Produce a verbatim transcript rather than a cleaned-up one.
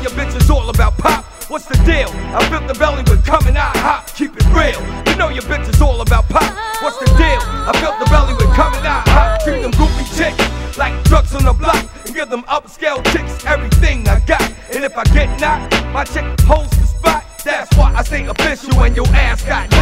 your bitch is all about pop. What's the deal? I built the belly with coming out hot. Keep it real. You know your bitch is all about pop. What's the deal? I built the belly with coming out hot. Treat them goofy chicks like drugs on the block and give them upscale chicks everything I got. And if I get knocked, my chick holds the spot. That's why I say official and your ass got